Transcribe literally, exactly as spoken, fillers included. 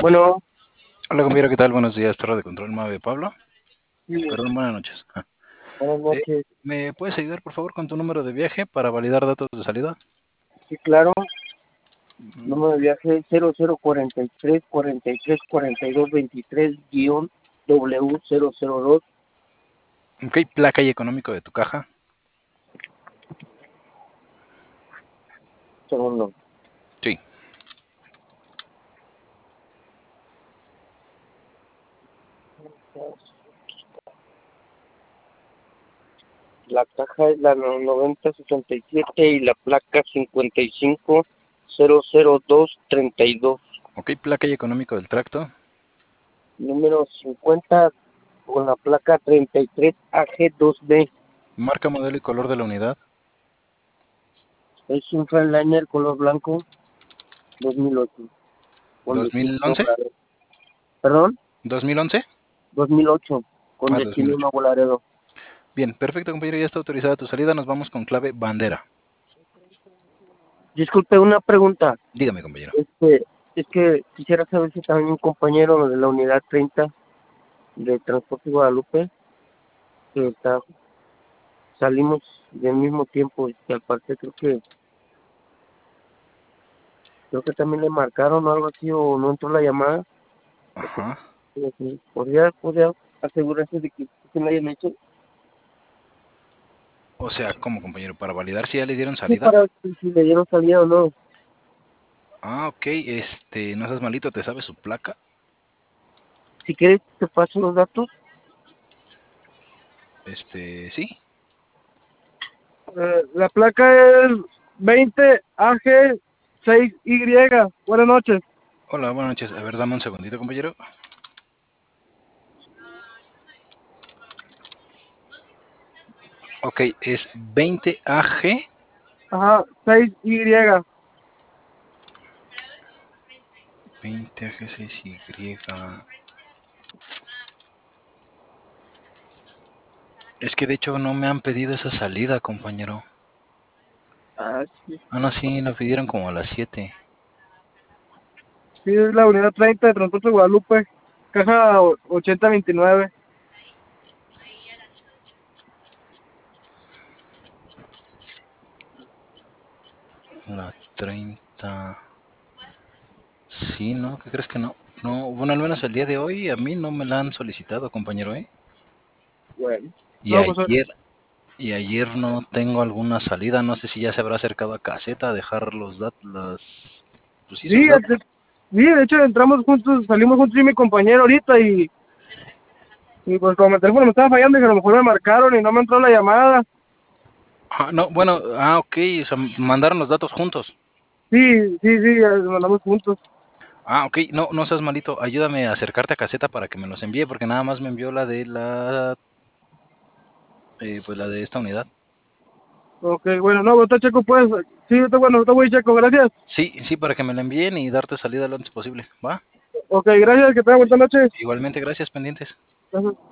Bueno, Hola compañero, ¿qué tal? Buenos días, Torre de Control Mave Pablo. sí, Perdón, buenas noches. Ah, buenas eh, noches. ¿Me puedes ayudar por favor con tu número de viaje para validar datos de salida? Sí, claro. Mm, Número de viaje cero cero cuarenta y tres cuarenta y tres cuarenta y dos veintitrés guión W cero cero dos. Ok, placa y económico de tu caja. Segundo. Sí. La caja es la no- noventa sesenta y siete y la placa cincuenta y cinco cero cero dos treinta y dos. Ok, placa y económico del tracto. Número cincuenta con la placa treinta y tres A G dos B. Marca, modelo y color de la unidad. Es un Freightliner color blanco dos mil ocho. Con destino a ¿dos mil once? Laredo. Perdón, ¿dos mil once? dos mil ocho. Con Ah, destino dos mil ocho. a Laredo. Bien, perfecto compañero, ya está autorizada tu salida. Nos vamos con clave bandera. Disculpe, una pregunta. Dígame compañero. Este, es que quisiera saber si también un compañero de la unidad treinta de Transporte Guadalupe, que está, salimos del mismo tiempo, y que aparte creo que creo que también le marcaron o algo así, o no entró la llamada. Ajá. Sí, sí. ¿Podría, podría asegurarse de que se la hayan hecho? O sea, ¿cómo compañero? ¿Para validar si ya le dieron Sí, salida? para si, si le dieron salida o no. Ah, ok, este, no seas malito, ¿te sabes su placa? Si quieres, te paso los datos. Este, sí. Eh, la placa es veinte A G seis Y. Buenas noches. Hola, buenas noches. A ver, dame un segundito compañero. Ok, es veinte A G. Ajá, seis Y. veinte A G seis Y. Es que de hecho no me han pedido esa salida, compañero. Ah, sí. Ah, no, sí, la pidieron como a las siete. Sí, es la unidad treinta de Transporte de Guadalupe, caja ochenta veintinueve. La treinta. Sí, ¿no? ¿Qué crees que no? No, bueno, al menos el día de hoy a mí no me la han solicitado, compañero, ¿eh? Bueno, Y no, pues ayer, y ayer no tengo alguna salida, no sé si ya se habrá acercado a caseta a dejar los datos, las... Pues sí, sus sí, datos. de, sí, de hecho entramos juntos, salimos juntos y mi compañero ahorita y, y pues como el teléfono me estaba fallando y que a lo mejor me marcaron y no me entró la llamada. Ah, no, bueno, ah, ok, o sea, mandaron los datos juntos. Sí, sí, sí, eh, mandamos juntos. Ah, ok, no, no seas malito, ayúdame a acercarte a caseta para que me los envíe, porque nada más me envió la de la, eh, pues la de esta unidad. Ok, bueno, no, está Checo, pues, sí, está bueno, está muy Checo, gracias. Sí, sí, para que me la envíen y darte salida lo antes posible, ¿va? Ok, gracias, que tengan buena noche. Igualmente, gracias, pendientes. Gracias.